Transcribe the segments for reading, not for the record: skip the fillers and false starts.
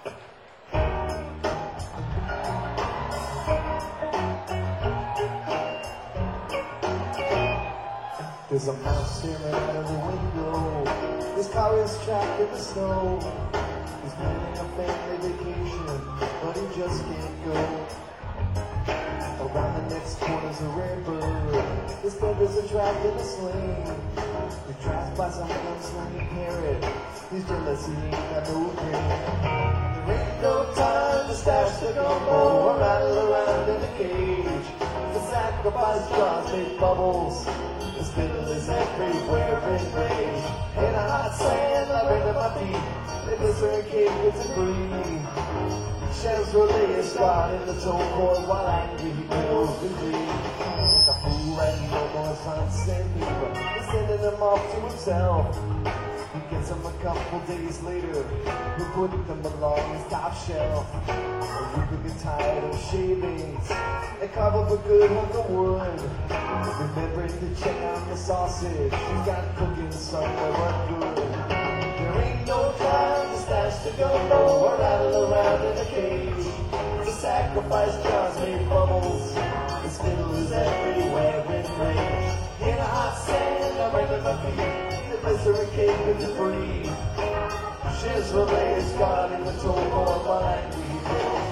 There's a mouse staring out of the window. His car is trapped in the snow. He's planning a family vacation, but he just can't go. Around the next corner's a rare bird. His feathers are trapped in a sling. He's trapped by some gunslinging parrot. He's jealous, he ain't got no drink. There ain't no time to stash the gumbo or rattle around in a cage. The sacrifice jars make bubbles. The spittle is everywhere in rage. In a hot sand, I ran to my feet. They blister and cake with debris. Shells relay is scarred in the toe cord while angry he goes to bleed. The fool and noble sons and people, he's sending them off to himself. He gets them a couple days later, he put them along his top shelf. You could get tired of shavings and carve up a good hunk of wood. Remembering to check out the sausage, he's got cooking somewhere good. There ain't no time to stash the gumbo or rattle around in a cage. The sacrifice jars make bubbles. The spittle is everywhere in rage. In a hot sand, I ran to my feet. The blister and cake with debris. Shiz relay is gone in the toe cord while angry he goes.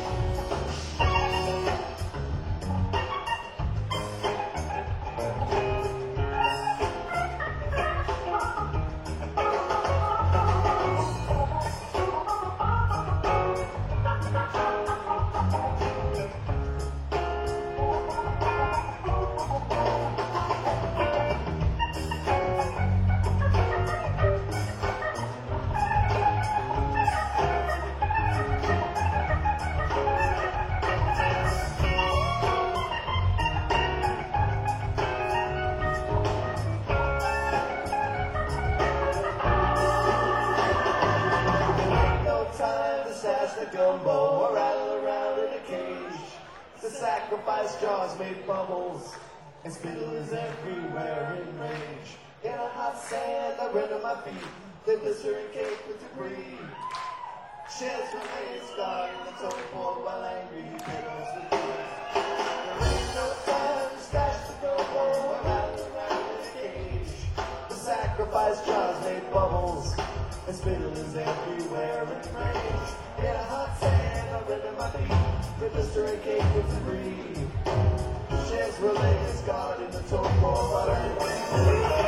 Gumbo or rattle around in a cage. The sacrifice jars make bubbles, and spittle is everywhere in rage. In a hot sand, I ran to my feet. They blister and cake with debris. Shells remain scarred in the toe cord while angry he pickles the beat. There ain't no time to stash the gumbo or rattle around in a cage. The sacrifice jars make bubbles, and spittle is everywhere in rage. In a hot sand, I ran to my feet. The blister and cake with debris. Shells relay is guard in the toe cord while angry.